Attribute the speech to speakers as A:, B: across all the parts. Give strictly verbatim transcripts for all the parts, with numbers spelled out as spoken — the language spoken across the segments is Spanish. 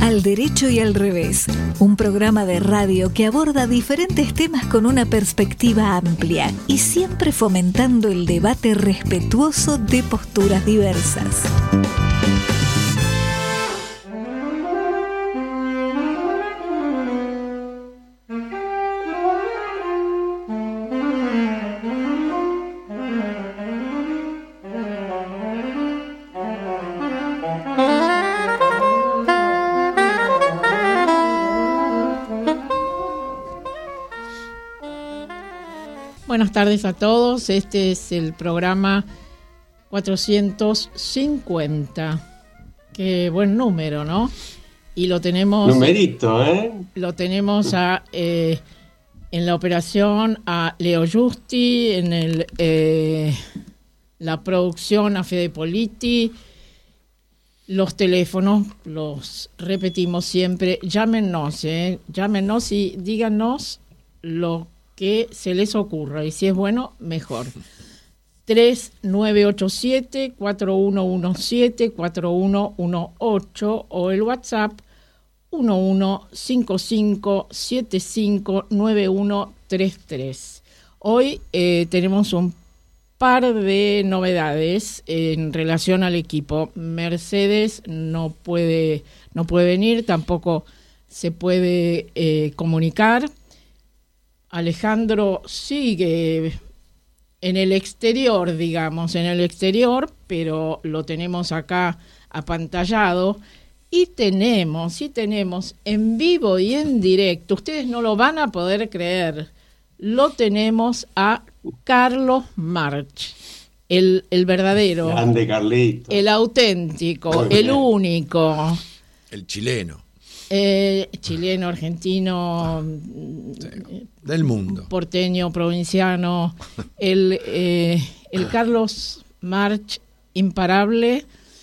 A: Al Derecho y al Revés, un programa de radio que aborda diferentes temas con una perspectiva amplia y siempre fomentando el debate respetuoso de posturas diversas.
B: Buenas tardes a todos, este es el programa cuatrocientos cincuenta, qué buen número, ¿no? Y lo tenemos...
C: Numerito, ¿eh?
B: Lo tenemos a, eh, en la operación a Leo Justi, en el, eh, la producción a Fede Politi, los teléfonos, los repetimos siempre, llámenos, ¿eh? Llámenos y díganos lo que se les ocurra, y si es bueno, mejor. tres nueve ocho siete, cuatro uno uno siete, cuatro uno uno ocho o el WhatsApp uno uno cinco cinco siete cinco nueve uno tres tres. Hoy eh, tenemos un par de novedades en relación al equipo. Mercedes no puede, no puede venir, tampoco se puede eh, comunicar. Alejandro sigue en el exterior, digamos, en el exterior, pero lo tenemos acá apantallado y tenemos, y tenemos en vivo y en directo, ustedes no lo van a poder creer, lo tenemos a Carlos March, el, el verdadero,
C: grande Carlito,
B: el auténtico, el único,
D: el chileno.
B: Eh, chileno, argentino,
D: sí, del mundo,
B: porteño, provinciano, el, eh, el Carlos March imparable.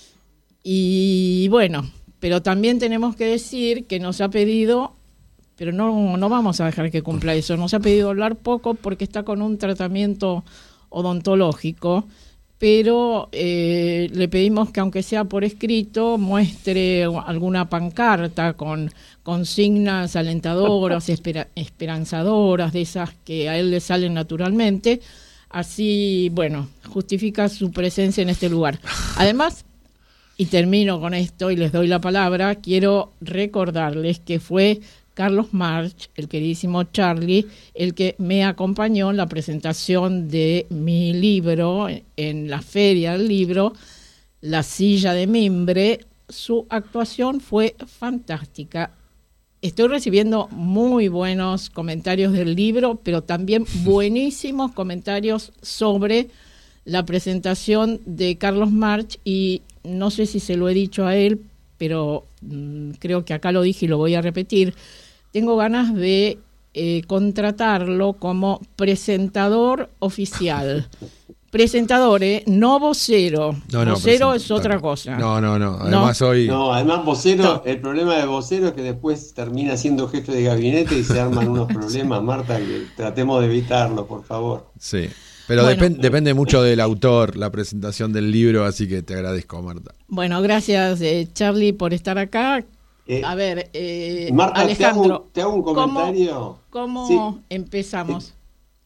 B: Y bueno, pero también tenemos que decir que nos ha pedido, pero no, no vamos a dejar que cumpla eso, nos ha pedido hablar poco porque está con un tratamiento odontológico, pero eh, le pedimos que aunque sea por escrito muestre alguna pancarta con consignas alentadoras, espera, esperanzadoras, de esas que a él le salen naturalmente, así, bueno, justifica su presencia en este lugar. Además, y termino con esto y les doy la palabra, quiero recordarles que fue Carlos March, el queridísimo Charlie, el que me acompañó en la presentación de mi libro en la Feria del Libro, La Silla de Mimbre. Su actuación fue fantástica. Estoy recibiendo muy buenos comentarios del libro, pero también buenísimos comentarios sobre la presentación de Carlos March, y no sé si se lo he dicho a él, pero mmm, creo que acá lo dije y lo voy a repetir. Tengo ganas de eh, contratarlo como presentador oficial. Presentador, ¿eh? No vocero.
D: No, no,
B: vocero es otra cosa.
D: No, no, no. Además
B: no.
D: hoy...
C: No, además vocero,
B: No.
C: El problema de vocero es que después termina siendo jefe de gabinete y se arman unos problemas, Marta, que tratemos de evitarlo, por favor.
D: Sí, pero
B: Bueno.
D: depen- depende mucho del autor, la presentación del libro, así que te agradezco, Marta.
B: Bueno, gracias, eh, Charlie, por estar acá.
C: Eh,
B: A ver, eh,
C: Marta,
B: Alejandro,
C: te hago un, te hago un comentario.
B: ¿cómo,
C: Sí.
B: cómo empezamos?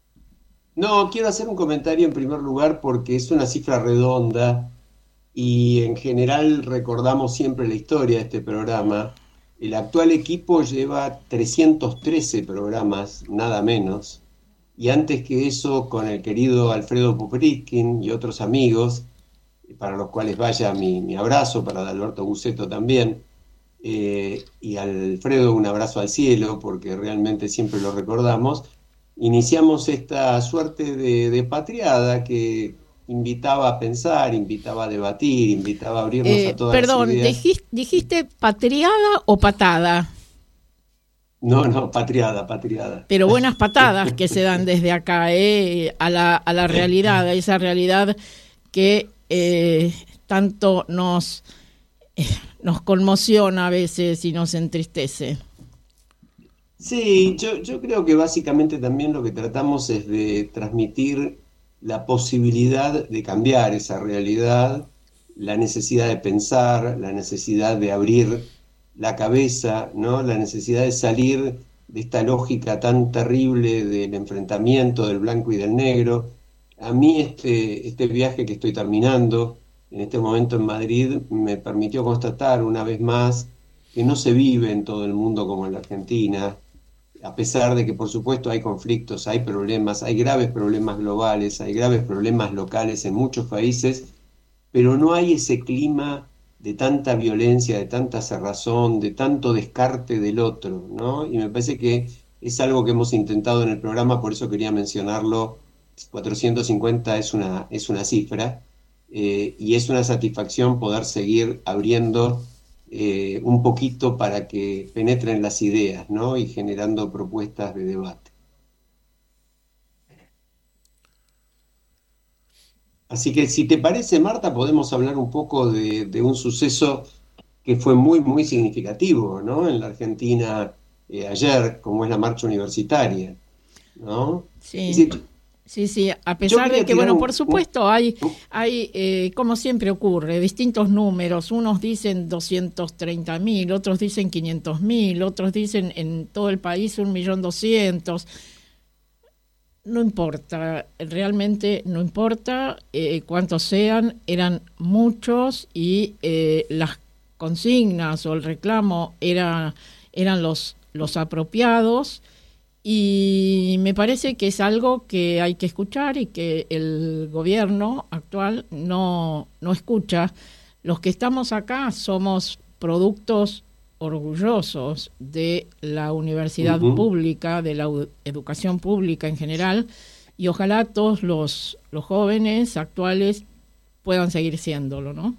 C: No, quiero hacer un comentario en primer lugar porque es una cifra redonda y en general recordamos siempre la historia de este programa. El actual equipo lleva trescientos trece programas, nada menos, y antes que eso, con el querido Alfredo Popritkin y otros amigos, para los cuales vaya mi, mi abrazo, para Alberto Buceto también, eh, y Alfredo un abrazo al cielo, porque realmente siempre lo recordamos. Iniciamos esta suerte de, de patriada que invitaba a pensar, invitaba a debatir, invitaba a abrirnos
B: Eh,
C: a todas
B: perdón,
C: las ideas.
B: dijiste, ¿dijiste patriada o patada?
C: No, no, patriada, patriada.
B: Pero buenas patadas que se dan desde acá, eh, a la, a la realidad, a esa realidad que eh, tanto nos, eh, nos conmociona a veces y nos entristece.
C: Sí, yo, yo creo que básicamente también lo que tratamos es de transmitir la posibilidad de cambiar esa realidad, la necesidad de pensar, la necesidad de abrir la cabeza, ¿no? La necesidad de salir de esta lógica tan terrible del enfrentamiento del blanco y del negro. A mí este, este viaje que estoy terminando en este momento en Madrid me permitió constatar una vez más que no se vive en todo el mundo como en la Argentina, a pesar de que por supuesto hay conflictos, hay problemas, hay graves problemas globales, hay graves problemas locales en muchos países, pero no hay ese clima de tanta violencia, de tanta cerrazón, de tanto descarte del otro, ¿no? Y me parece que es algo que hemos intentado en el programa, por eso quería mencionarlo. cuatrocientos cincuenta es una, es una cifra, eh, y es una satisfacción poder seguir abriendo eh, un poquito para que penetren las ideas, ¿no? Y generando propuestas de debate. Así que si te parece, Marta, podemos hablar un poco de, de un suceso que fue muy, muy significativo, ¿no? En la Argentina eh, ayer, como es la marcha universitaria, ¿no?
B: Sí.
C: Es decir,
B: Sí, sí, a pesar de que, bueno,
C: un,
B: por supuesto,
C: un,
B: hay, hay eh, como siempre ocurre, distintos números. Unos dicen doscientos treinta mil, otros dicen quinientos mil, otros dicen en todo el país un millón doscientos. No importa, realmente no importa eh, cuántos sean, eran muchos y eh, las consignas o el reclamo era, eran los, los apropiados. Y me parece que es algo que hay que escuchar y que el gobierno actual no, no escucha. Los que estamos acá somos productos orgullosos de la universidad uh-huh. pública, de la educación pública en general, y ojalá todos los, los jóvenes actuales puedan seguir siéndolo, ¿no?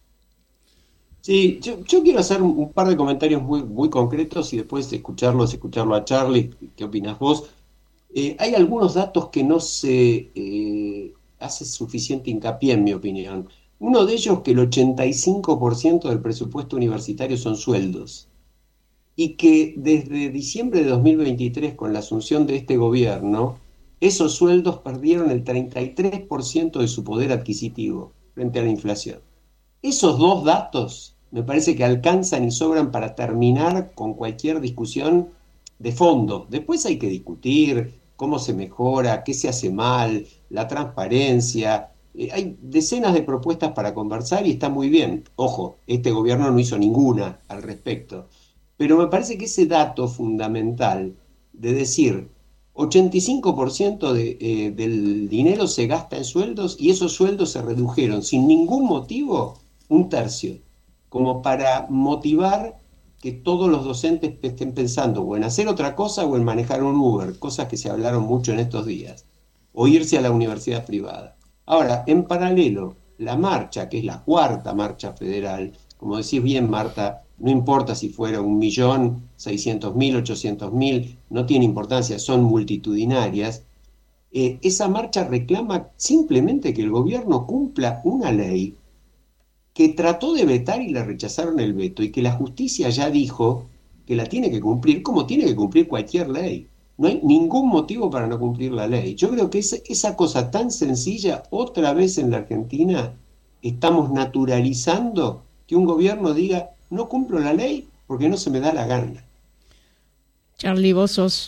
C: Sí, yo, yo quiero hacer un, un par de comentarios muy, muy concretos y después escucharlos, escucharlo a Charlie. ¿Qué opinas vos? Eh, hay algunos datos que no se eh, hace suficiente hincapié, en mi opinión. Uno de ellos, que el ochenta y cinco por ciento del presupuesto universitario son sueldos, y que desde diciembre de dos mil veintitrés, con la asunción de este gobierno, esos sueldos perdieron el treinta y tres por ciento de su poder adquisitivo frente a la inflación. Esos dos datos me parece que alcanzan y sobran para terminar con cualquier discusión de fondo. Después hay que discutir cómo se mejora, qué se hace mal, la transparencia. Eh, hay decenas de propuestas para conversar y está muy bien. Ojo, este gobierno no hizo ninguna al respecto. Pero me parece que ese dato fundamental de decir ochenta y cinco por ciento de, eh, del dinero se gasta en sueldos y esos sueldos se redujeron sin ningún motivo un tercio, como para motivar que todos los docentes estén pensando o en hacer otra cosa o en manejar un Uber, cosas que se hablaron mucho en estos días, o irse a la universidad privada. Ahora, en paralelo, la marcha, que es la cuarta marcha federal, como decís bien, Marta, no importa si fuera un millón, seiscientos mil, ochocientos mil, no tiene importancia, son multitudinarias. Eh, esa marcha reclama simplemente que el gobierno cumpla una ley que trató de vetar y le rechazaron el veto, y que la justicia ya dijo que la tiene que cumplir, como tiene que cumplir cualquier ley. No hay ningún motivo para no cumplir la ley. Yo creo que esa, esa cosa tan sencilla, otra vez en la Argentina, estamos naturalizando que un gobierno diga, no cumplo la ley porque no se me da la gana.
B: Charlie, vos sos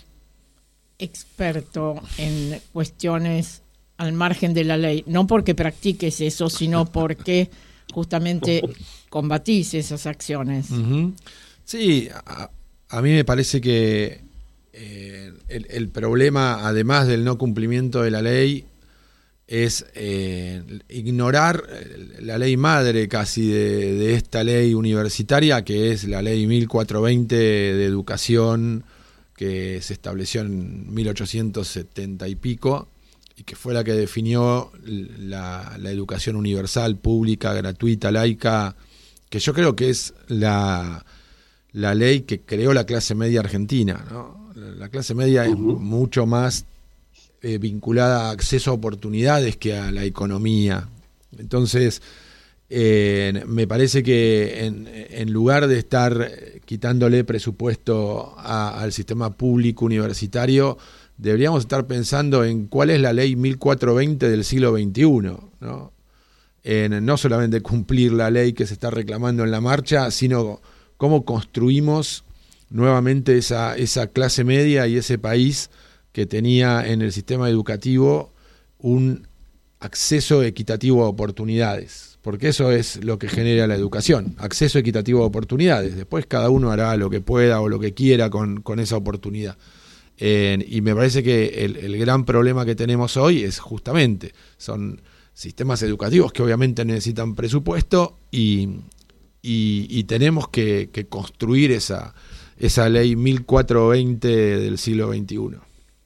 B: experto en cuestiones al margen de la ley, no porque practiques eso, sino porque justamente combatís esas acciones.
D: Uh-huh. Sí, a, a mí me parece que eh, el, el problema, además del no cumplimiento de la ley, es eh, ignorar la ley madre casi de, de esta ley universitaria, que es la ley mil cuatrocientos veinte de educación, que se estableció en mil ochocientos setenta y pico, y que fue la que definió la, la educación universal, pública, gratuita, laica, que yo creo que es la, la ley que creó la clase media argentina, ¿no? La clase media uh-huh. es mucho más eh, vinculada a acceso a oportunidades que a la economía. Entonces, eh, me parece que en, en lugar de estar quitándole presupuesto a, al sistema público universitario, deberíamos estar pensando en cuál es la ley mil cuatrocientos veinte del siglo veintiuno, ¿no? En no solamente cumplir la ley que se está reclamando en la marcha, sino cómo construimos nuevamente esa, esa clase media y ese país que tenía en el sistema educativo un acceso equitativo a oportunidades, porque eso es lo que genera la educación, acceso equitativo a oportunidades. Después cada uno hará lo que pueda o lo que quiera con, con esa oportunidad. Eh, y me parece que el, el gran problema que tenemos hoy es justamente, son sistemas educativos que obviamente necesitan presupuesto y, y, y tenemos que, que construir esa, esa ley mil cuatrocientos veinte del siglo veintiuno.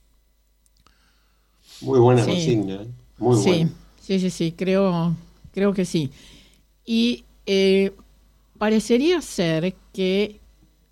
C: Muy buena
B: Sí.
C: consigna, ¿eh? Muy
B: Sí,
C: buena.
B: sí, sí, sí, creo, creo que sí. Y eh, parecería ser que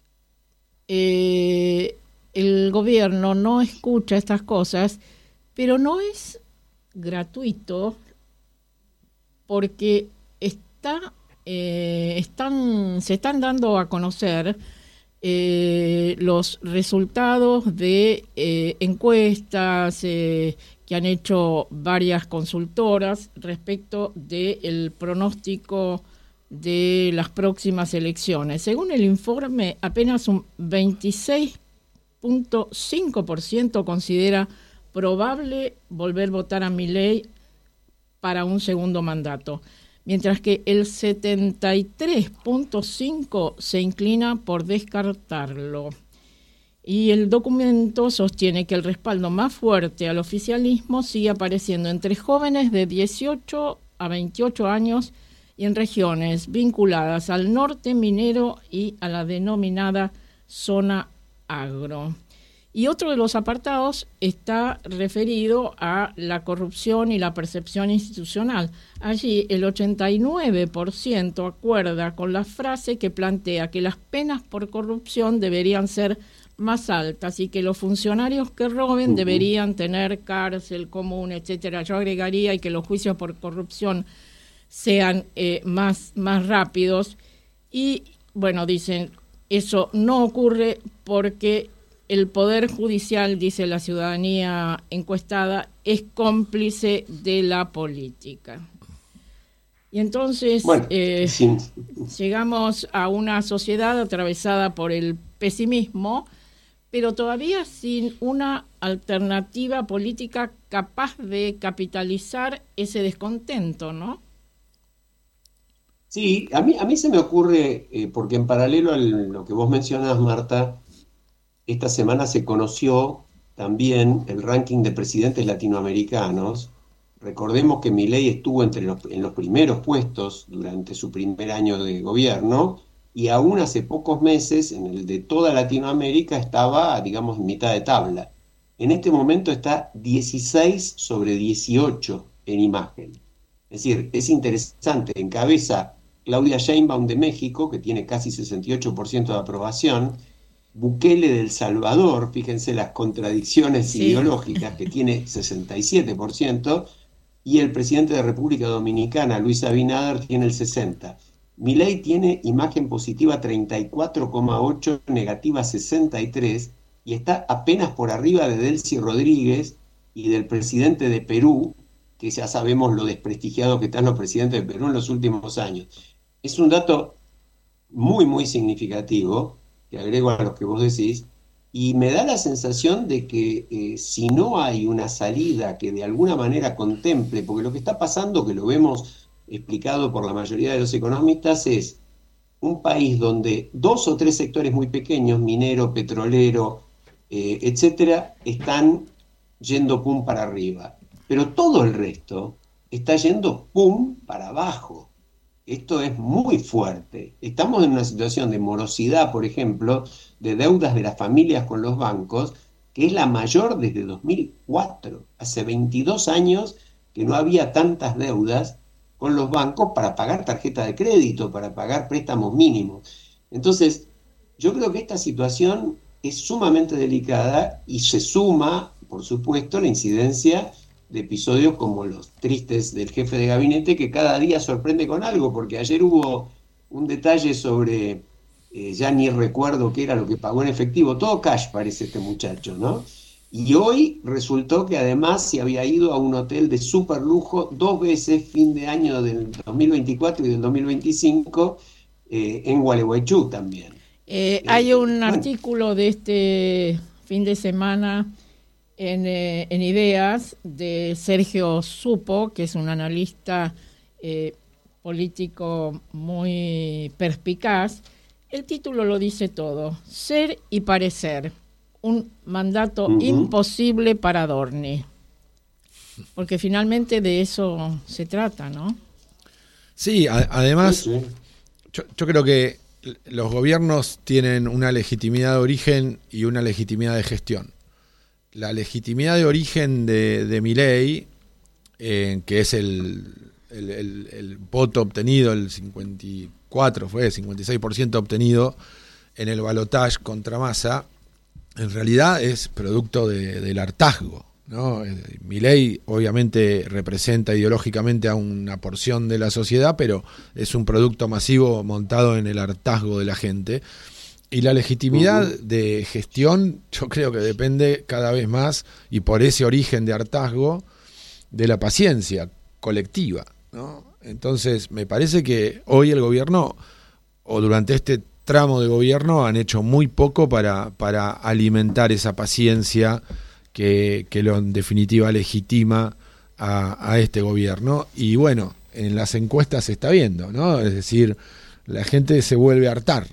B: eh, el gobierno no escucha estas cosas, pero no es gratuito porque está, eh, están, se están dando a conocer eh, los resultados de eh, encuestas eh, que han hecho varias consultoras respecto del pronóstico de las próximas elecciones. Según el informe, apenas un veintiséis punto cinco por ciento considera probable volver a votar a Milei para un segundo mandato, mientras que el setenta y tres punto cinco por ciento se inclina por descartarlo. Y el documento sostiene que el respaldo más fuerte al oficialismo sigue apareciendo entre jóvenes de dieciocho a veintiocho años y en regiones vinculadas al norte minero y a la denominada zona agro. Y otro de los apartados está referido a la corrupción y la percepción institucional. Allí el ochenta y nueve por ciento acuerda con la frase que plantea que las penas por corrupción deberían ser más altas y que los funcionarios que roben uh-huh. deberían tener cárcel común, etcétera. Yo agregaría y que los juicios por corrupción sean eh, más, más rápidos. Y, bueno, dicen, eso no ocurre porque el Poder Judicial, dice la ciudadanía encuestada, es cómplice de la política. Y entonces
C: bueno,
B: eh,
C: sí.
B: llegamos a una sociedad atravesada por el pesimismo, pero todavía sin una alternativa política capaz de capitalizar ese descontento, ¿no?
C: Sí, a mí, a mí se me ocurre, eh, porque en paralelo a lo que vos mencionás, Marta, esta semana se conoció también el ranking de presidentes latinoamericanos. Recordemos que Milei estuvo entre los, en los primeros puestos durante su primer año de gobierno, y aún hace pocos meses, en el de toda Latinoamérica, estaba, digamos, en mitad de tabla. En este momento está dieciséis sobre dieciocho en imagen. Es decir, es interesante, encabeza Claudia Sheinbaum de México, que tiene casi sesenta y ocho por ciento de aprobación, Bukele de El Salvador, fíjense las contradicciones sí. ideológicas, que tiene sesenta y siete por ciento, y el presidente de República Dominicana, Luis Abinader, tiene el sesenta por ciento. Milei tiene imagen positiva treinta y cuatro coma ocho, negativa sesenta y tres, y está apenas por arriba de Delcy Rodríguez y del presidente de Perú, que ya sabemos lo desprestigiado que están los presidentes de Perú en los últimos años. Es un dato muy, muy significativo, que agrego a lo que vos decís, y me da la sensación de que eh, si no hay una salida que de alguna manera contemple, porque lo que está pasando, que lo vemos explicado por la mayoría de los economistas, es un país donde dos o tres sectores muy pequeños, minero, petrolero, eh, etcétera, están yendo pum para arriba, pero todo el resto está yendo pum para abajo. Esto es muy fuerte. Estamos en una situación de morosidad, por ejemplo, de deudas de las familias con los bancos, que es la mayor desde dos mil cuatro. Hace veintidós años que no había tantas deudas con los bancos para pagar tarjeta de crédito, para pagar préstamos mínimos. Entonces, yo creo que esta situación es sumamente delicada y se suma, por supuesto, la incidencia de episodios como los tristes del jefe de gabinete, que cada día sorprende con algo, porque ayer hubo un detalle sobre, eh, ya ni recuerdo qué era lo que pagó en efectivo, todo cash parece este muchacho, ¿no? Y hoy resultó que además se había ido a un hotel de super lujo dos veces, fin de año del dos mil veinticuatro y del dos mil veinticinco, eh, en Gualeguaychú también.
B: Eh, hay un
C: bueno.
B: artículo de este fin de semana en, eh, en Ideas de Sergio Supo, que es un analista eh, político muy perspicaz. El título lo dice todo: Ser y parecer, un mandato uh-huh. imposible para Adorni. Porque finalmente de eso se trata, ¿no?
D: Sí, a- además,
C: Sí, sí.
D: Yo, yo creo que los gobiernos tienen una legitimidad de origen y una legitimidad de gestión. La legitimidad de origen de, de Milei, eh, que es el, el, el, el voto obtenido, el cincuenta y cuatro, fue cincuenta y seis por ciento obtenido en el balotaje contra Massa, en realidad es producto de, del hartazgo, ¿no? Milei obviamente representa ideológicamente a una porción de la sociedad, pero es un producto masivo montado en el hartazgo de la gente. Y la legitimidad uh-huh. de gestión yo creo que depende cada vez más, y por ese origen de hartazgo, de la paciencia colectiva, ¿no? Entonces me parece que hoy el gobierno, o durante este tramo de gobierno, han hecho muy poco para, para alimentar esa paciencia que, que lo en definitiva legitima a, a este gobierno. Y bueno, en las encuestas se está viendo, ¿no? Es decir, la gente se vuelve a hartar.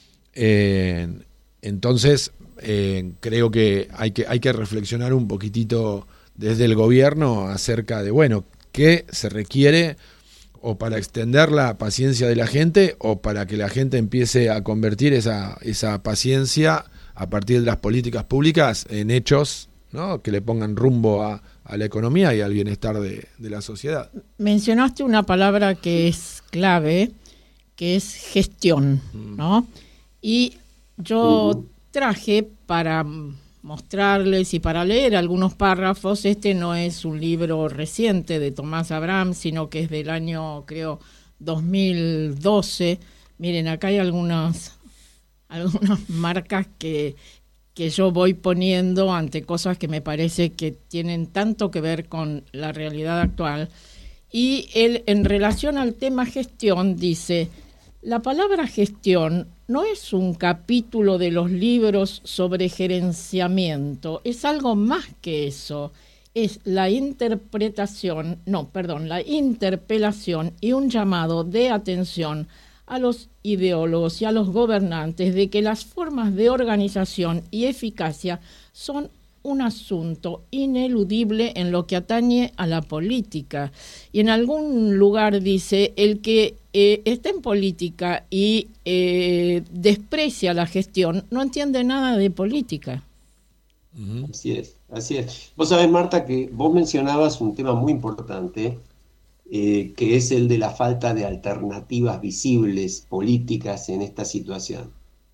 D: Eh, entonces, eh, creo que hay que hay que reflexionar un poquitito desde el gobierno acerca de, bueno, qué se requiere o para extender la paciencia de la gente o para que la gente empiece a convertir esa, esa paciencia a partir de las políticas públicas en hechos, ¿no? Que le pongan rumbo a, a la economía y al bienestar de, de la sociedad.
B: Mencionaste una palabra que es clave, que es gestión, ¿no? Y yo traje para mostrarles y para leer algunos párrafos. Este no es un libro reciente de Tomás Abraham, sino que es del año, creo, dos mil doce. Miren, acá hay algunas, algunas marcas que, que yo voy poniendo ante cosas que me parece que tienen tanto que ver con la realidad actual. Y él, en relación al tema gestión, dice: la palabra gestión no es un capítulo de los libros sobre gerenciamiento, es algo más que eso. Es la interpretación, no, perdón, la interpelación y un llamado de atención a los ideólogos y a los gobernantes de que las formas de organización y eficacia son un asunto ineludible en lo que atañe a la política. Y en algún lugar dice: el que eh, está en política y eh, desprecia la gestión no entiende nada de política.
C: Uh-huh. Así es, así es. Vos sabés, Marta, que vos mencionabas un tema muy importante, eh, que es el de la falta de alternativas visibles políticas en esta situación.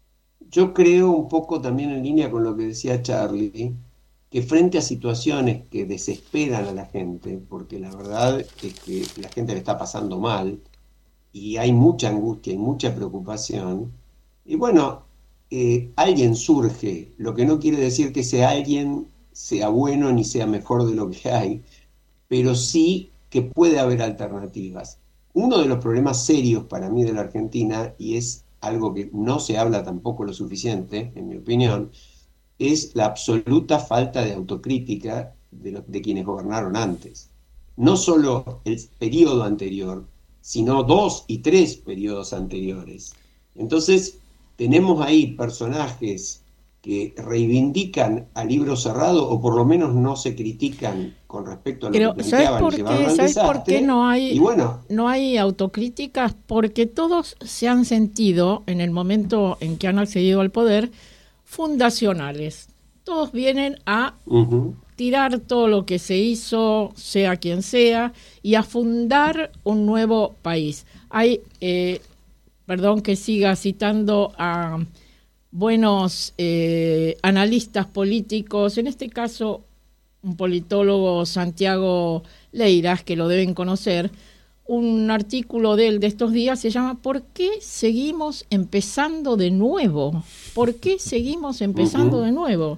C: Yo creo, un poco también en línea con lo que decía Charlie, que frente a situaciones que desesperan a la gente, porque la verdad es que la gente le está pasando mal y hay mucha angustia y mucha preocupación, y bueno, eh, alguien surge, lo que no quiere decir que ese alguien sea bueno ni sea mejor de lo que hay, pero sí que puede haber alternativas. Uno de los problemas serios para mí de la Argentina, y es algo que no se habla tampoco lo suficiente, en mi opinión, es la absoluta falta de autocrítica de, lo, de quienes gobernaron antes. No solo el periodo anterior, sino dos y tres periodos anteriores. Entonces, tenemos ahí personajes que reivindican al libro cerrado, o por lo menos no se critican con respecto a lo
B: Pero,
C: que planteaban y llevaron al
B: ¿sabes
C: desastre?
B: por qué no hay,
C: y bueno,
B: no hay autocríticas? Porque todos se han sentido, en el momento en que han accedido al poder, fundacionales. Todos vienen a uh-huh. tirar todo lo que se hizo, sea quien sea, y a fundar un nuevo país. Hay, eh, perdón que siga citando a buenos eh, analistas políticos, en este caso un politólogo, Santiago Leiras, que lo deben conocer. Un artículo de él de estos días se llama ¿Por qué seguimos empezando de nuevo? ¿Por qué seguimos empezando uh-huh. de nuevo?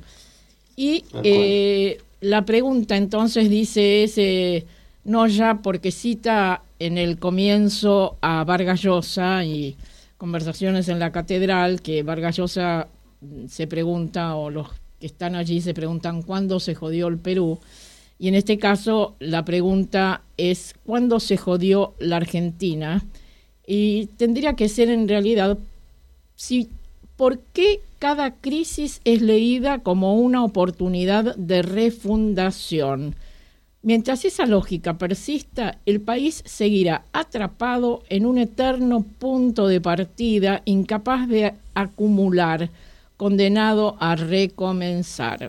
B: Y eh, la pregunta entonces dice es, eh, no ya porque cita en el comienzo a Vargas Llosa y conversaciones en la catedral, que Vargas Llosa se pregunta, o los que están allí se preguntan, ¿cuándo se jodió el Perú? Y en este caso la pregunta es, ¿cuándo se jodió la Argentina? Y tendría que ser en realidad, si, ¿por qué cada crisis es leída como una oportunidad de refundación? Mientras esa lógica persista, el país seguirá atrapado en un eterno punto de partida, incapaz de acumular, condenado a recomenzar.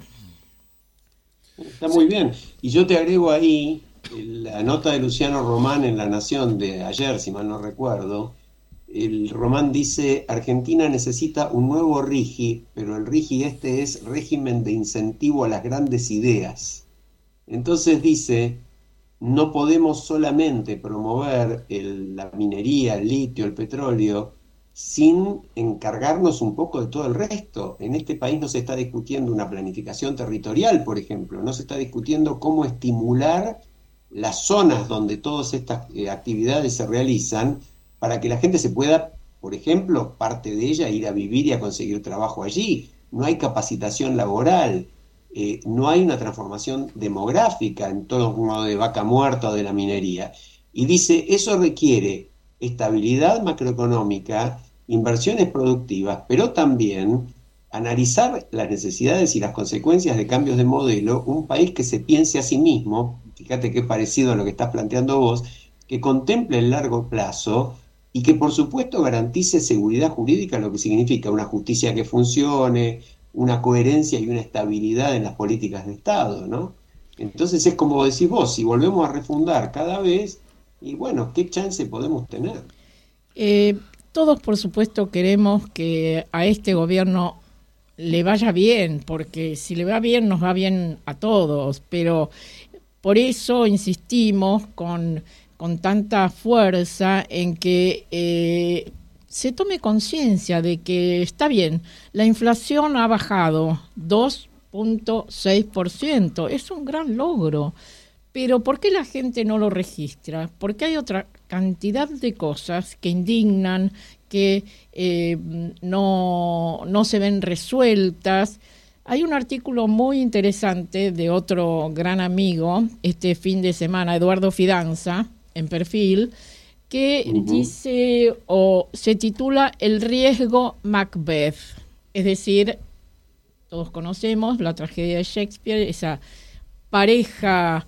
C: Está muy bien. Y yo te agrego ahí la nota de Luciano Román en La Nación de ayer, si mal no recuerdo. El Román dice, Argentina necesita un nuevo RIGI, pero el RIGI este es régimen de incentivo a las grandes ideas. Entonces dice, no podemos solamente promover el, la minería, el litio, el petróleo, sin encargarnos un poco de todo el resto. En este país no se está discutiendo una planificación territorial, por ejemplo, no se está discutiendo cómo estimular las zonas donde todas estas eh, actividades se realizan para que la gente se pueda, por ejemplo, parte de ella ir a vivir y a conseguir trabajo allí. No hay capacitación laboral. Eh, no hay una transformación demográfica en torno de vaca muerta o de la minería. Y dice, eso requiere estabilidad macroeconómica, inversiones productivas, pero también analizar las necesidades y las consecuencias de cambios de modelo, un país que se piense a sí mismo, fíjate qué parecido a lo que estás planteando vos, que contemple el largo plazo y que por supuesto garantice seguridad jurídica, lo que significa una justicia que funcione, una coherencia y una estabilidad en las políticas de Estado, ¿no? Entonces es como decís vos, si volvemos a refundar cada vez, y bueno, ¿qué chance podemos tener?
B: Eh, todos, por supuesto, queremos que a este gobierno le vaya bien, porque si le va bien, nos va bien a todos, pero por eso insistimos con, con tanta fuerza en que eh, se tome conciencia de que está bien, la inflación ha bajado dos punto seis por ciento, es un gran logro, pero ¿por qué la gente no lo registra? Porque hay otra cantidad de cosas que indignan, que eh, no, no se ven resueltas. Hay un artículo muy interesante de otro gran amigo este fin de semana, Eduardo Fidanza, en Perfil, que uh-huh. dice o se titula El riesgo Macbeth, es decir, todos conocemos la tragedia de Shakespeare, esa pareja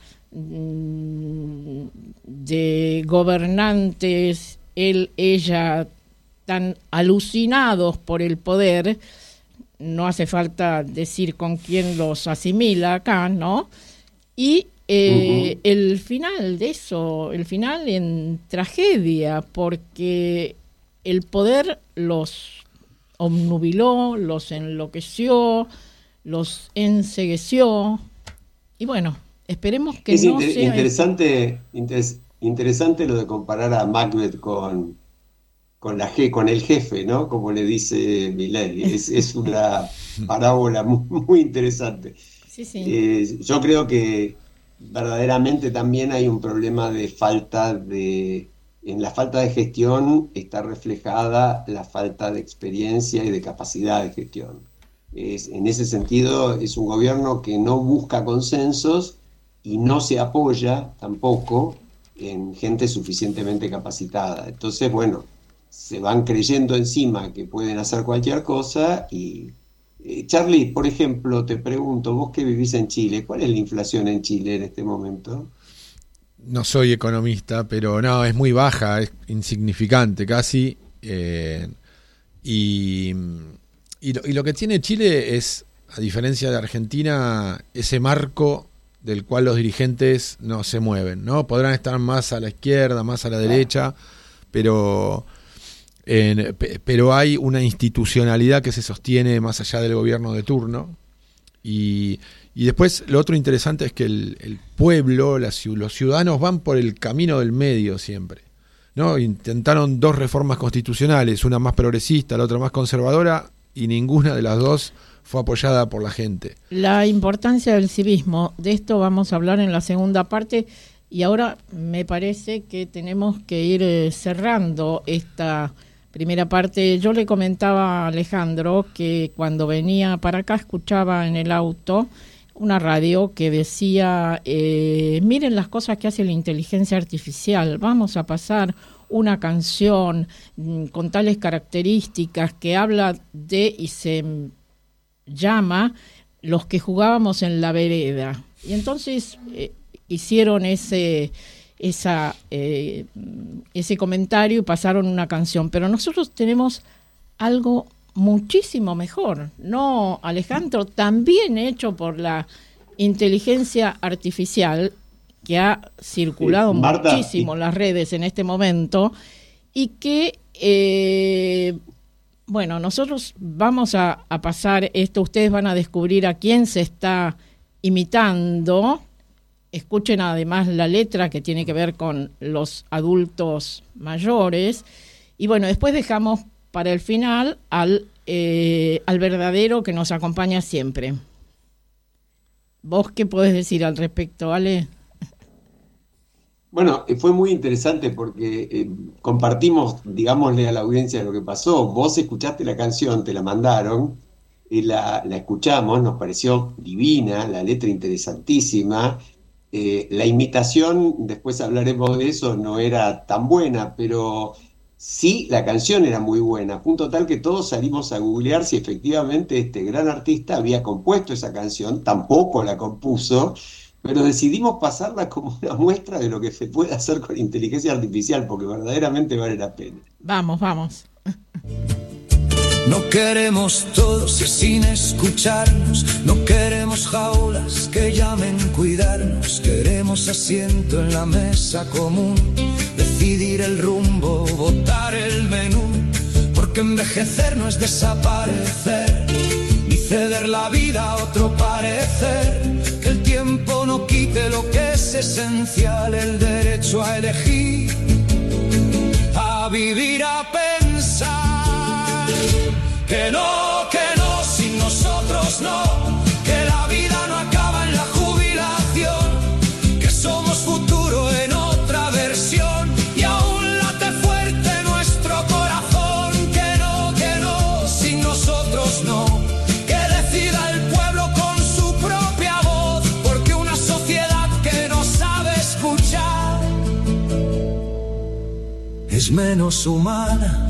B: mmm, de gobernantes, él, ella, tan alucinados por el poder, no hace falta decir con quién los asimila acá, ¿no? Y Eh, uh-huh. el final de eso, el final en tragedia, porque el poder los obnubiló, los enloqueció, los encegueció, y bueno, esperemos que
C: es
B: no
C: inter-
B: sea...
C: Interesante, interes- interesante lo de comparar a Macbeth con, con, la G, con el jefe, ¿no? Como le dice Milei, es, es una parábola muy, muy interesante.
B: Sí, sí.
C: Eh, yo creo que verdaderamente también hay un problema de falta de, en la falta de gestión está reflejada la falta de experiencia y de capacidad de gestión. Es, en ese sentido es un gobierno que no busca consensos y no se apoya tampoco en gente suficientemente capacitada. Entonces, bueno, se van creyendo encima que pueden hacer cualquier cosa y... Charlie, por ejemplo, te pregunto, vos que vivís en Chile, ¿cuál es la inflación en Chile en este momento?
D: No soy economista, pero no, es muy baja, es insignificante casi. Eh, y, y, lo, y lo que tiene Chile es, a diferencia de Argentina, ese marco del cual los dirigentes no se mueven, ¿no? Podrán estar más a la izquierda, más a la derecha, pero... En, pero hay una institucionalidad que se sostiene más allá del gobierno de turno y, y después lo otro interesante es que el, el pueblo, la, los ciudadanos van por el camino del medio siempre, ¿no? Intentaron dos reformas constitucionales, una más progresista, la otra más conservadora y ninguna de las dos fue apoyada por la gente.
B: La importancia del civismo, de esto vamos a hablar en la segunda parte y ahora me parece que tenemos que ir cerrando esta primera parte. Yo le comentaba a Alejandro que cuando venía para acá escuchaba en el auto una radio que decía, eh, miren las cosas que hace la inteligencia artificial, vamos a pasar una canción mm, con tales características que habla de y se mm, llama Los que jugábamos en la vereda. Y entonces eh, hicieron ese, esa, eh, ese comentario y pasaron una canción. Pero nosotros tenemos algo muchísimo mejor, ¿no, Alejandro? También hecho por la inteligencia artificial, que ha circulado sí, Marta, muchísimo en las redes en este momento, y que, eh, bueno, nosotros vamos a, a pasar esto, ustedes van a descubrir a quién se está imitando. Escuchen además la letra que tiene que ver con los adultos mayores, y bueno, después dejamos para el final al, eh, al verdadero que nos acompaña siempre. ¿Vos qué podés decir al respecto, Ale?
C: Bueno, fue muy interesante porque eh, compartimos, digámosle a la audiencia lo que pasó. Vos escuchaste la canción, te la mandaron, y la, la escuchamos, nos pareció divina, la letra interesantísima. Eh, la imitación, después hablaremos de eso, no era tan buena, pero sí, la canción era muy buena, punto tal que todos salimos a googlear si efectivamente este gran artista había compuesto esa canción. Tampoco la compuso, pero decidimos pasarla como una muestra de lo que se puede hacer con inteligencia artificial, porque verdaderamente vale la pena.
B: Vamos, vamos.
E: No queremos todos ir sin escucharnos, no queremos jaulas que llamen cuidarnos, queremos asiento en la mesa común, decidir el rumbo, votar el menú, porque envejecer no es desaparecer, ni ceder la vida a otro parecer, que el tiempo no quite lo que es esencial, el derecho a elegir, a vivir, a pensar. Que no, que no, sin nosotros no, que la vida no acaba en la jubilación, que somos futuro en otra versión y aún late fuerte nuestro corazón. Que no, que no, sin nosotros no, que decida el pueblo con su propia voz, porque una sociedad que no sabe escuchar es menos humana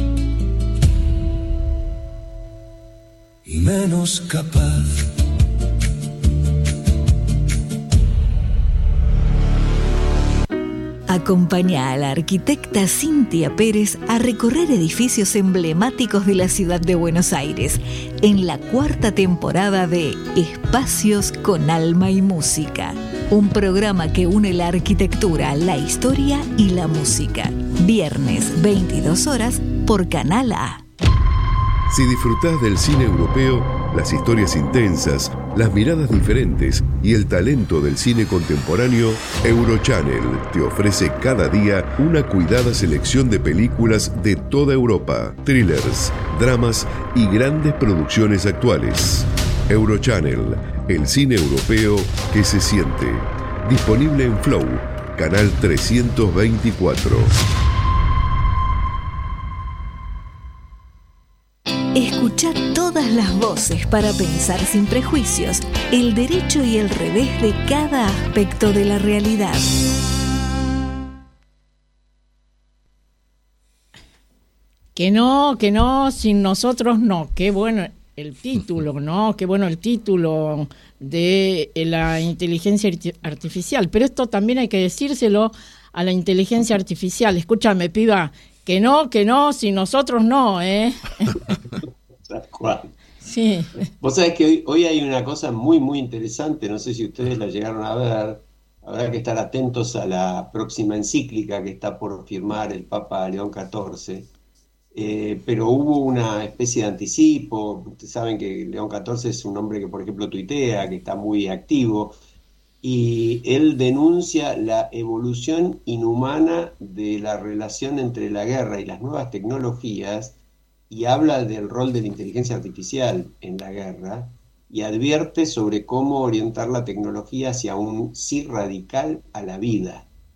E: y menos capaz.
A: Acompaña a la arquitecta Cintia Pérez a recorrer edificios emblemáticos de la ciudad de Buenos Aires en la cuarta temporada de Espacios con Alma y Música, un programa que une la arquitectura, la historia y la música. Viernes, veintidós horas, por Canal A.
F: Si disfrutás del cine europeo, las historias intensas, las miradas diferentes y el talento del cine contemporáneo, Eurochannel te ofrece cada día una cuidada selección de películas de toda Europa, thrillers, dramas y grandes producciones actuales. Eurochannel, el cine europeo que se siente. Disponible en Flow, canal trescientos veinticuatro.
A: Escucha todas las voces para pensar sin prejuicios, el derecho y el revés de cada aspecto de la realidad.
B: Que no, que no, sin nosotros no. Qué bueno el título, ¿no? Qué bueno el título de la inteligencia artificial. Pero esto también hay que decírselo a la inteligencia artificial. Escúchame, piba. Que no, que no, sin nosotros no, ¿eh?
C: Tal cual.
B: Sí.
C: Vos sabés que hoy, hoy hay una cosa muy, muy interesante, no sé si ustedes la llegaron a ver, habrá que estar atentos a la próxima encíclica que está por firmar el Papa León catorce, eh, pero hubo una especie de anticipo. Ustedes saben que León catorce es un hombre que, por ejemplo, tuitea, que está muy activo, y él denuncia la evolución inhumana de la relación entre la guerra y las nuevas tecnologías, y habla del rol de la inteligencia artificial en la guerra, y advierte sobre cómo orientar la tecnología hacia un sí radical a la vida.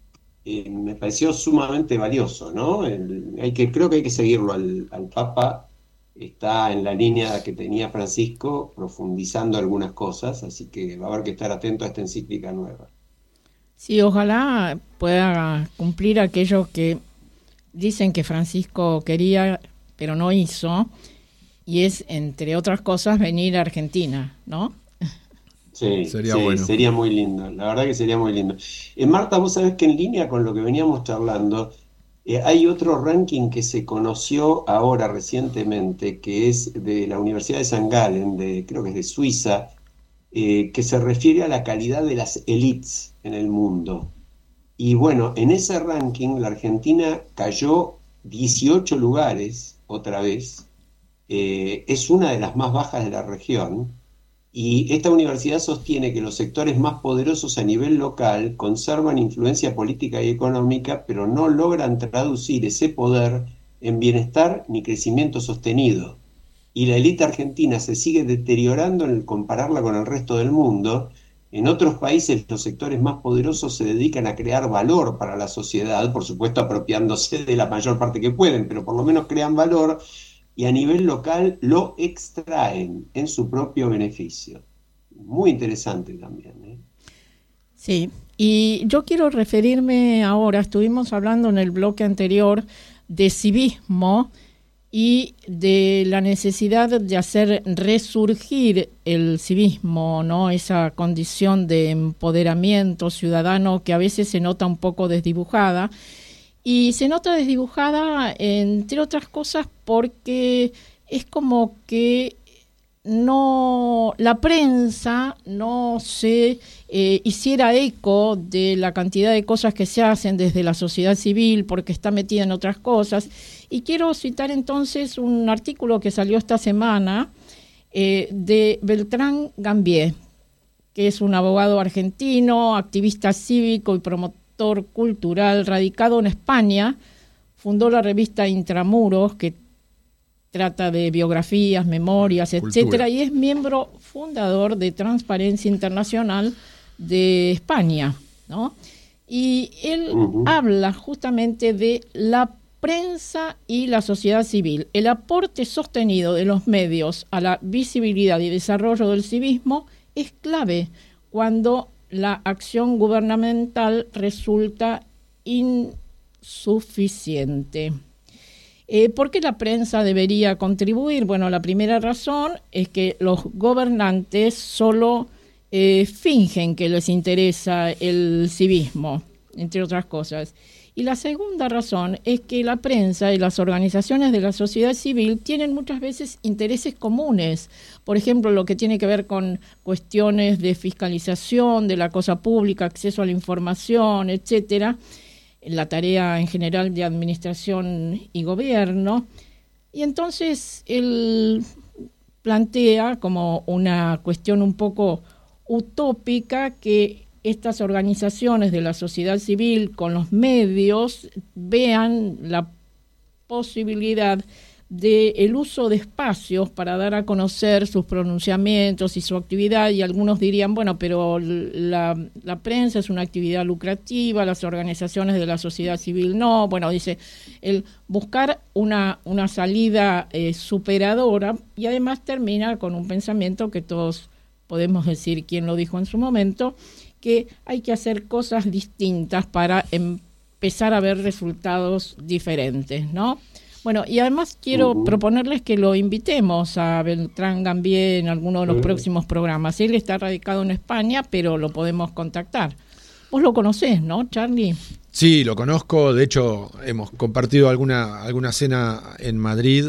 C: eh, me pareció sumamente valioso, ¿no? El, hay que, creo que hay que seguirlo al, al Papa, está en la línea que tenía Francisco, profundizando algunas cosas, así que va a haber que estar atento a esta encíclica nueva.
B: Sí, ojalá pueda cumplir aquello que dicen que Francisco quería, pero no hizo, y es, entre otras cosas, venir a Argentina, ¿no?
C: Sí,
D: sería
C: sí,
D: bueno.
C: Sería muy lindo, la verdad que sería muy lindo. Eh, Marta, vos sabés que en línea con lo que veníamos charlando, eh, hay otro ranking que se conoció ahora recientemente, que es de la Universidad de San Gallen, de, creo que es de Suiza, eh, que se refiere a la calidad de las élites en el mundo. Y bueno, en ese ranking la Argentina cayó dieciocho lugares otra vez, eh, es una de las más bajas de la región. Y esta universidad sostiene que los sectores más poderosos a nivel local conservan influencia política y económica, pero no logran traducir ese poder en bienestar ni crecimiento sostenido. Y la élite argentina se sigue deteriorando en compararla con el resto del mundo. En otros países los sectores más poderosos se dedican a crear valor para la sociedad, por supuesto apropiándose de la mayor parte que pueden, pero por lo menos crean valor. Y a nivel local lo extraen en su propio beneficio. Muy interesante también, ¿eh?
B: Sí, y yo quiero referirme ahora, estuvimos hablando en el bloque anterior de civismo y de la necesidad de hacer resurgir el civismo, ¿no? Esa condición de empoderamiento ciudadano que a veces se nota un poco desdibujada. Y se nota desdibujada, entre otras cosas, porque es como que no la prensa no se eh, hiciera eco de la cantidad de cosas que se hacen desde la sociedad civil, porque está metida en otras cosas. Y quiero citar entonces un artículo que salió esta semana eh, de Beltrán Gambier, que es un abogado argentino, activista cívico y promotor cultural, radicado en España. Fundó la revista Intramuros, que trata de biografías, memorias,
D: Cultura.
B: etcétera, y es miembro fundador de Transparencia Internacional de España, ¿no? Y él uh-huh. habla justamente de la prensa y la sociedad civil. El aporte sostenido de los medios a la visibilidad y desarrollo del civismo es clave cuando la acción gubernamental resulta insuficiente. Eh, ¿Por qué la prensa debería contribuir? Bueno, la primera razón es que los gobernantes solo eh, fingen que les interesa el civismo, entre otras cosas. Y la segunda razón es que la prensa y las organizaciones de la sociedad civil tienen muchas veces intereses comunes. Por ejemplo, lo que tiene que ver con cuestiones de fiscalización de la cosa pública, acceso a la información, etcétera, la tarea en general de administración y gobierno. Y entonces él plantea como una cuestión un poco utópica que estas organizaciones de la sociedad civil con los medios vean la posibilidad del uso de espacios para dar a conocer sus pronunciamientos y su actividad, y algunos dirían, bueno, pero la, la prensa es una actividad lucrativa, las organizaciones de la sociedad civil no. Bueno, dice, el buscar una, una salida eh, superadora, y además termina con un pensamiento que todos podemos decir quién lo dijo en su momento, que hay que hacer cosas distintas para empezar a ver resultados diferentes, ¿no? Bueno, y además quiero uh-huh. proponerles que lo invitemos a Beltrán Gambier en alguno de los uh-huh. próximos programas. Él está radicado en España, pero lo podemos contactar. Vos lo conocés, ¿no, Charlie?
D: Sí, lo conozco. De hecho, hemos compartido alguna alguna cena en Madrid,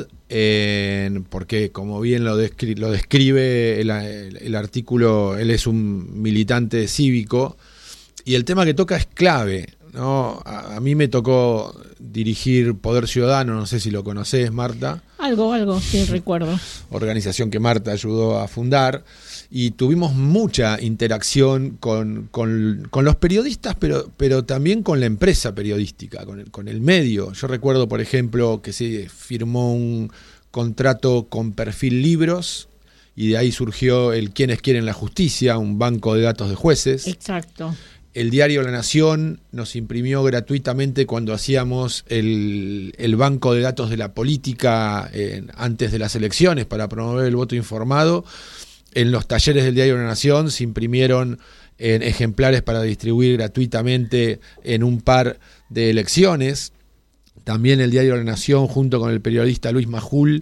D: eh, porque como bien lo, descri- lo describe el, el, el artículo, él es un militante cívico y el tema que toca es clave, ¿no? A, a mí me tocó dirigir Poder Ciudadano, no sé si lo conocés, Marta.
B: Algo, algo, sí, recuerdo.
D: Organización que Marta ayudó a fundar. Y tuvimos mucha interacción con, con, con los periodistas, pero, pero también con la empresa periodística, con el, con el medio. Yo recuerdo, por ejemplo, que se firmó un contrato con Perfil Libros, y de ahí surgió el Quienes Quieren la Justicia, un banco de datos de jueces.
B: Exacto.
D: el diario La Nación nos imprimió gratuitamente cuando hacíamos el, el banco de datos de la política eh, antes de las elecciones para promover el voto informado. En los talleres del diario La Nación se imprimieron eh, ejemplares para distribuir gratuitamente en un par de elecciones. También el diario La Nación, junto con el periodista Luis Majul,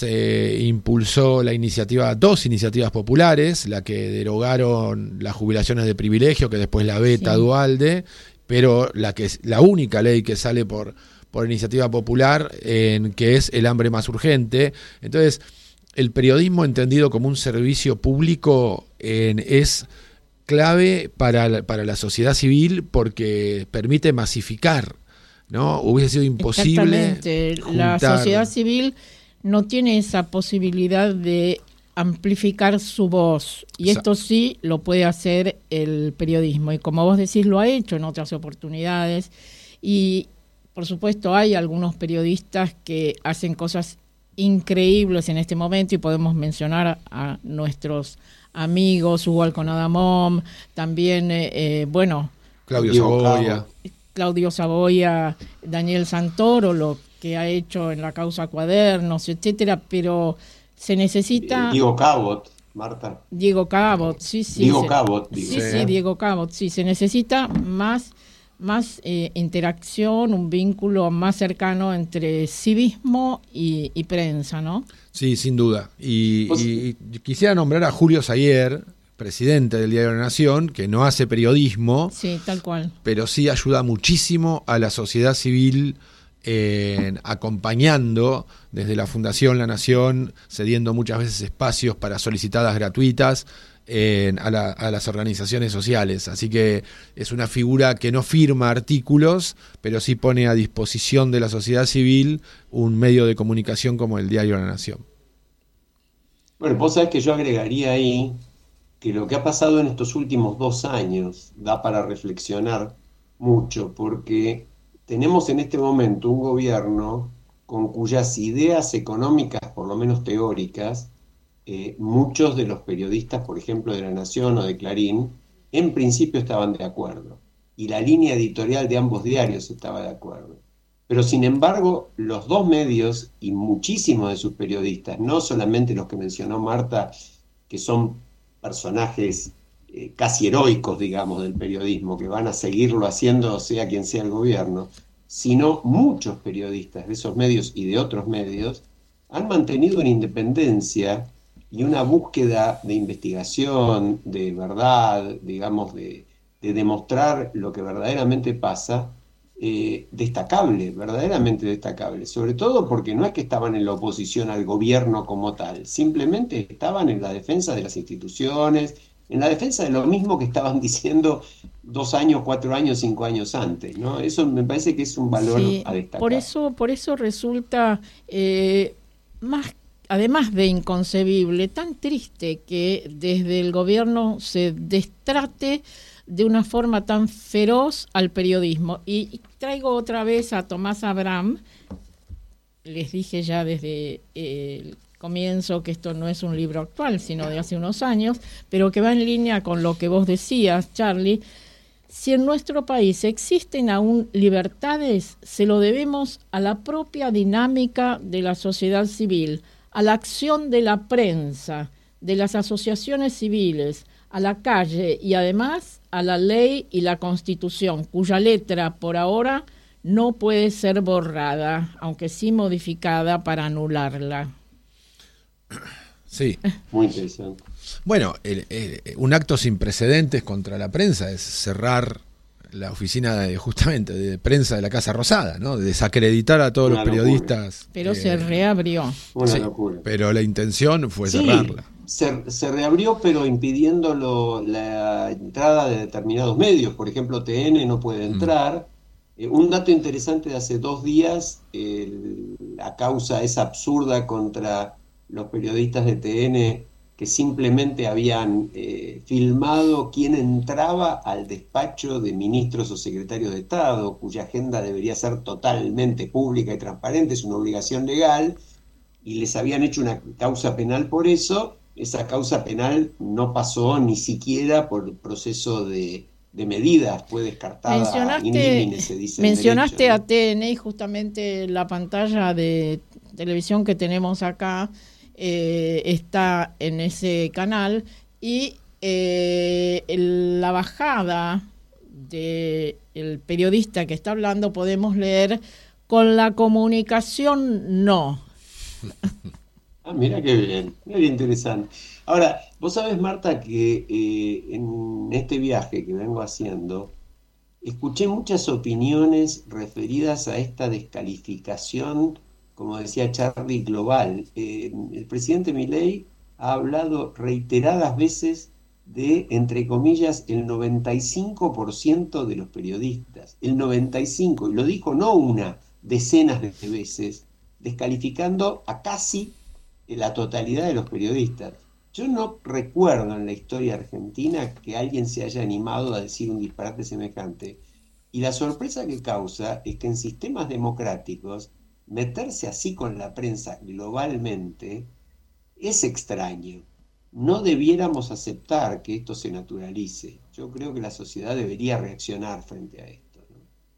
D: se impulsó la iniciativa, dos iniciativas populares, la que derogaron las jubilaciones de privilegio, que después la veta sí. Duhalde, pero la que la única ley que sale por, por iniciativa popular, en que es el hambre más urgente. Entonces, el periodismo entendido como un servicio público en, es clave para la, para la sociedad civil porque permite masificar, ¿no? Hubiese sido imposible.
B: Exactamente. La sociedad civil no tiene esa posibilidad de amplificar su voz y esto sí lo puede hacer el periodismo y como vos decís lo ha hecho en otras oportunidades y por supuesto hay algunos periodistas que hacen cosas increíbles en este momento y podemos mencionar a nuestros amigos Hugo Alconadamón, también eh, eh, bueno
D: Claudio Saboya
B: Claudio Saboya, Daniel Santoro, lo que ha hecho en la causa Cuadernos, etcétera, pero se necesita...
C: Diego Cabot, Marta.
B: Diego Cabot, sí, sí.
C: Diego
B: se...
C: Cabot.
B: Sí,
C: digo.
B: sí, Diego Cabot, sí. Se necesita más, más eh, interacción, un vínculo más cercano entre civismo y, y prensa, ¿no?
D: Sí, sin duda. Y, pues... y quisiera nombrar a Julio Sayer, presidente del diario La Nación, que no hace periodismo,
B: sí, tal cual,
D: pero sí ayuda muchísimo a la sociedad civil eh, acompañando desde la Fundación La Nación, cediendo muchas veces espacios para solicitadas gratuitas eh, a, la, a las organizaciones sociales. Así que es una figura que no firma artículos, pero sí pone a disposición de la sociedad civil un medio de comunicación como el diario La Nación.
C: Bueno, vos sabés que yo agregaría ahí que lo que ha pasado en estos últimos dos años da para reflexionar mucho, porque tenemos en este momento un gobierno con cuyas ideas económicas, por lo menos teóricas, eh, muchos de los periodistas, por ejemplo, de La Nación o de Clarín, en principio estaban de acuerdo, y la línea editorial de ambos diarios estaba de acuerdo. Pero sin embargo, los dos medios y muchísimos de sus periodistas, no solamente los que mencionó Marta, que son personajes eh, casi heroicos, digamos, del periodismo, que van a seguirlo haciendo sea quien sea el gobierno, sino muchos periodistas de esos medios y de otros medios han mantenido una independencia y una búsqueda de investigación, de verdad, digamos, de, de demostrar lo que verdaderamente pasa, eh, destacable, verdaderamente destacable, sobre todo porque no es que estaban en la oposición al gobierno como tal, simplemente estaban en la defensa de las instituciones, en la defensa de lo mismo que estaban diciendo dos años, cuatro años, cinco años antes, ¿no? Eso me parece que es un valor
B: sí,
C: a destacar.
B: Por eso, por eso resulta eh, más, además de inconcebible, tan triste que desde el gobierno se destrate de una forma tan feroz al periodismo. Y, y traigo otra vez a Tomás Abraham, les dije ya desde el comienzo que esto no es un libro actual, sino de hace unos años, pero que va en línea con lo que vos decías, Charlie. Si en nuestro país existen aún libertades, se lo debemos a la propia dinámica de la sociedad civil, a la acción de la prensa, de las asociaciones civiles, a la calle y además a la ley y la Constitución, cuya letra por ahora no puede ser borrada, aunque sí modificada para anularla.
D: Sí.
C: Muy interesante.
D: Bueno, el, el, un acto sin precedentes contra la prensa es cerrar la oficina de, justamente de prensa de la Casa Rosada, ¿no? De desacreditar a todos
C: Una
D: los periodistas.
B: Pero
D: eh,
B: se reabrió.
C: Una
D: sí,
C: locura.
D: Pero la intención fue
C: Sí,
D: cerrarla.
C: Se, se reabrió, pero impidiendo lo, la entrada de determinados medios. Por ejemplo, T N no puede entrar. Mm. Eh, un dato interesante de hace dos días, el, la causa es absurda contra los periodistas de T N que simplemente habían eh, filmado quién entraba al despacho de ministros o secretarios de Estado, cuya agenda debería ser totalmente pública y transparente, es una obligación legal, y les habían hecho una causa penal por eso. Esa causa penal no pasó ni siquiera por el proceso de, de medidas fue descartada.
B: Mencionaste,
C: se dice
B: mencionaste
C: derecho, ¿no?
B: a T N y justamente la pantalla de televisión que tenemos acá eh, está en ese canal y eh, el, la bajada del periodista que está hablando podemos leer: con la comunicación no.
C: Ah, mira qué bien, muy interesante. Ahora, vos sabés, Marta, que eh, en este viaje que vengo haciendo, escuché muchas opiniones referidas a esta descalificación, como decía Charlie, global. Eh, el presidente Milei ha hablado reiteradas veces de, entre comillas, el noventa y cinco por ciento de los periodistas. El noventa y cinco por ciento, y lo dijo no una, decenas de veces, descalificando a casi la totalidad de los periodistas. Yo no recuerdo en la historia argentina que alguien se haya animado a decir un disparate semejante. Y la sorpresa que causa es que en sistemas democráticos meterse así con la prensa globalmente es extraño. No debiéramos aceptar que esto se naturalice. Yo creo que la sociedad debería reaccionar frente a esto, ¿no?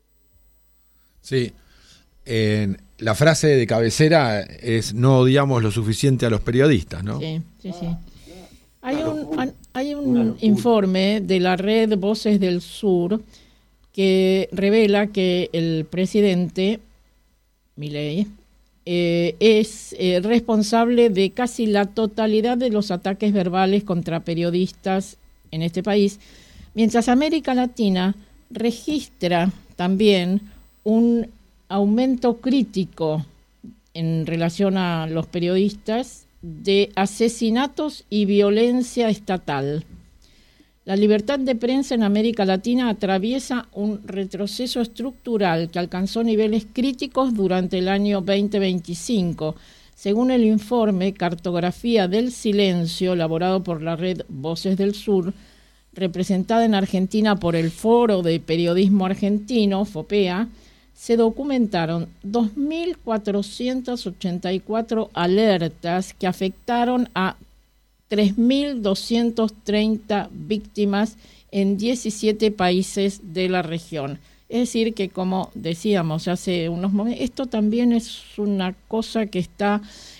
D: Sí. Eh, la frase de cabecera es: no odiamos lo suficiente a los periodistas, ¿no?
B: Sí, sí, sí. Hay un, hay un informe de la red Voces del Sur que revela que el presidente Milei eh, es eh, responsable de casi la totalidad de los ataques verbales contra periodistas en este país, mientras América Latina registra también un aumento crítico en relación a los periodistas de asesinatos y violencia estatal. La libertad de prensa en América Latina atraviesa un retroceso estructural que alcanzó niveles críticos durante el año veinte veinticinco, según el informe Cartografía del Silencio, elaborado por la red Voces del Sur, representada en Argentina por el Foro de Periodismo Argentino, FOPEA. Se documentaron dos mil cuatrocientas ochenta y cuatro alertas que afectaron a tres mil doscientas treinta víctimas en diecisiete países de la región. Es decir, que como decíamos hace unos momentos, esto también es una cosa que está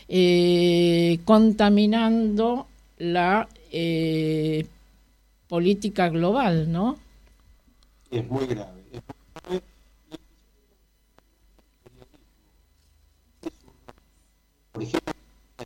B: eh, contaminando la eh, política global, ¿no?
C: Es muy grave. Es muy grave. Por ejemplo,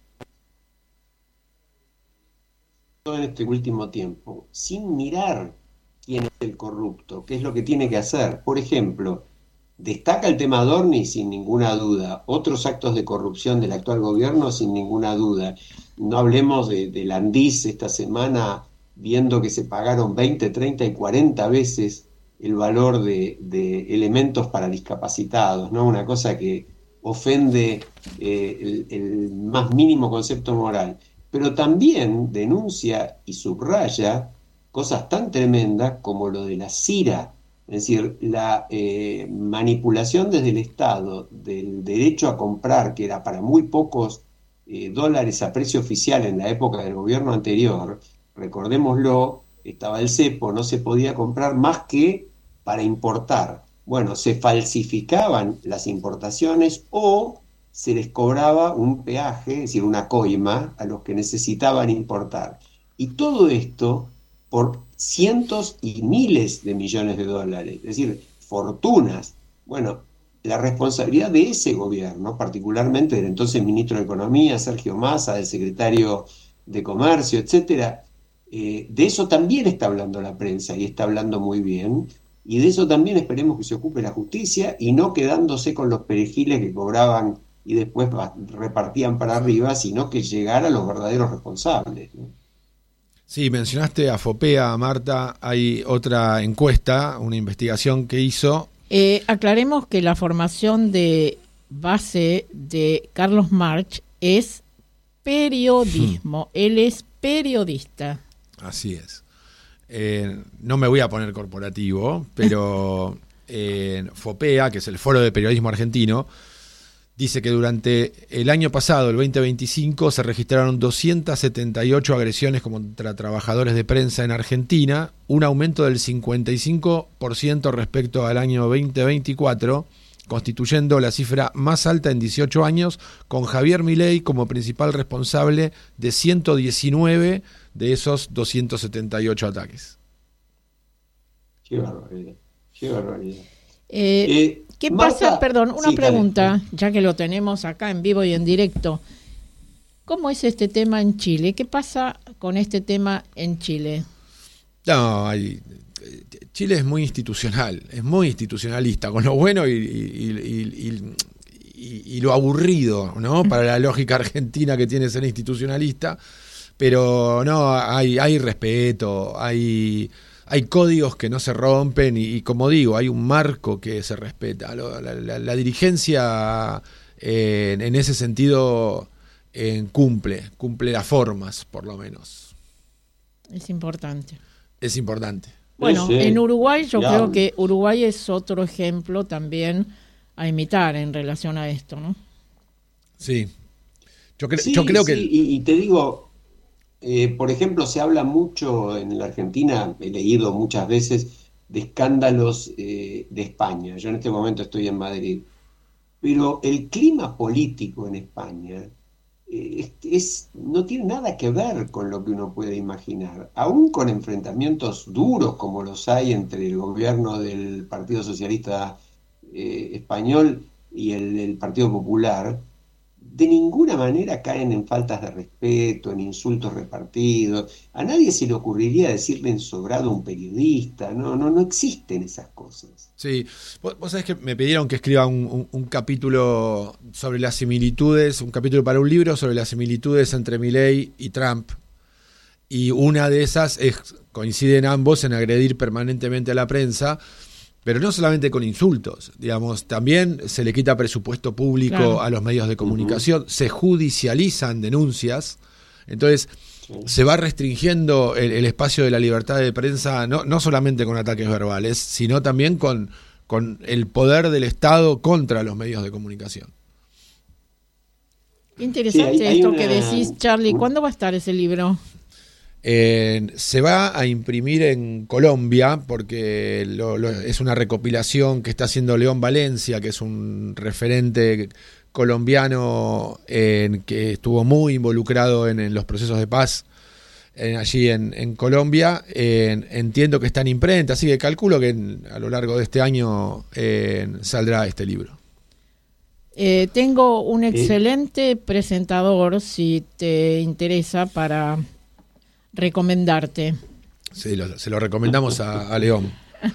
C: en este último tiempo, sin mirar quién es el corrupto, qué es lo que tiene que hacer. Por ejemplo, destaca el tema Adorni sin ninguna duda, otros actos de corrupción del actual gobierno sin ninguna duda. No hablemos de, de Landis esta semana, viendo que se pagaron veinte, treinta y cuarenta veces el valor de, de elementos para discapacitados, ¿no? Una cosa que ofende eh, el, el más mínimo concepto moral, pero también denuncia y subraya cosas tan tremendas como lo de la CIRA, es decir, la eh, manipulación desde el Estado del derecho a comprar, que era para muy pocos eh, dólares a precio oficial en la época del gobierno anterior. Recordémoslo, estaba el cepo, no se podía comprar más que para importar. Bueno, se falsificaban las importaciones o se les cobraba un peaje, es decir, una coima, a los que necesitaban importar. Y todo esto por cientos y miles de millones de dólares, es decir, fortunas. Bueno, la responsabilidad de ese gobierno, particularmente del entonces ministro de Economía, Sergio Massa, del secretario de Comercio, etcétera, eh, de eso también está hablando la prensa y está hablando muy bien. Y de eso también esperemos que se ocupe la justicia y no quedándose con los perejiles que cobraban y después repartían para arriba, sino que llegara a los verdaderos responsables, ¿no?
D: Sí, mencionaste a FOPEA, Marta. Hay otra encuesta, una investigación que hizo.
B: Eh, aclaremos que la formación de base de Carlos March es periodismo. Hmm. Él es periodista.
D: Así es. Eh, no me voy a poner corporativo, pero eh, FOPEA, que es el Foro de Periodismo Argentino, dice que durante el año pasado, el veinte veinticinco, se registraron doscientas setenta y ocho agresiones contra trabajadores de prensa en Argentina, un aumento del cincuenta y cinco por ciento respecto al año veinte veinticuatro, constituyendo la cifra más alta en dieciocho años, con Javier Milei como principal responsable de ciento diecinueve de esos doscientos setenta y ocho ataques.
C: Qué barbaridad, qué barbaridad.
B: Eh,
C: Eh,
B: ¿Qué
C: Marta,
B: pasa? Perdón, una
C: sí,
B: pregunta,
C: dale.
B: ya que lo tenemos acá en vivo y en directo. ¿Cómo es este tema en Chile? ¿Qué pasa con este tema en Chile?
D: No, hay, Chile es muy institucional, es muy institucionalista, con lo bueno y, y, y, y, y, y lo aburrido, ¿no? Para la lógica argentina que tiene ser institucionalista, pero no, hay, hay respeto, hay... Hay códigos que no se rompen y, y, como digo, hay un marco que se respeta. La, la, la dirigencia eh, en, en ese sentido eh, cumple, cumple las formas, por lo menos.
B: Es importante.
D: Es importante.
B: Bueno,
C: Sí, sí.
B: en Uruguay yo
C: Ya.
B: creo que Uruguay es otro ejemplo también a imitar en relación a esto, ¿no?
D: Sí. Yo, cre-
C: Sí,
D: yo creo
C: sí,
D: que...
C: y, y te digo, eh, por ejemplo, se habla mucho en la Argentina, he leído muchas veces, de escándalos eh, de España. Yo en este momento estoy en Madrid. Pero el clima político en España eh, es, es- no tiene nada que ver con lo que uno puede imaginar. Aún con enfrentamientos duros como los hay entre el gobierno del Partido Socialista eh, Español y el, del Partido Popular, de ninguna manera caen en faltas de respeto, en insultos repartidos. A nadie se le ocurriría decirle ensobrado a un periodista. No, no, no existen esas cosas.
D: Sí, vos, vos sabés que me pidieron que escriba un, un- un capítulo sobre las similitudes, un capítulo para un libro sobre las similitudes entre Milei y Trump. Y una de esas es, coinciden ambos en agredir permanentemente a la prensa, pero no solamente con insultos, digamos, también se le quita presupuesto público
B: Claro.
D: a los medios de comunicación, se judicializan denuncias, entonces
C: Sí.
D: se va restringiendo el, el espacio de la libertad de prensa, no, no solamente con ataques verbales, sino también con, con el poder del Estado contra los medios de comunicación.
B: Qué interesante
C: Sí, hay- hay
B: esto
C: una-
B: que decís, Charlie. ¿Cuándo va a estar ese libro?
D: Eh, se va a imprimir en Colombia porque lo- lo- es una recopilación que está haciendo León Valencia, que es un referente colombiano eh, que estuvo muy involucrado en, en los procesos de paz en- allí en, en Colombia. Eh, entiendo que está en imprenta, así que calculo que en- a lo largo de este año eh, saldrá este libro.
B: Eh, tengo un excelente presentador, si te interesa, para recomendarte.
D: Sí, lo- se lo recomendamos a, a León.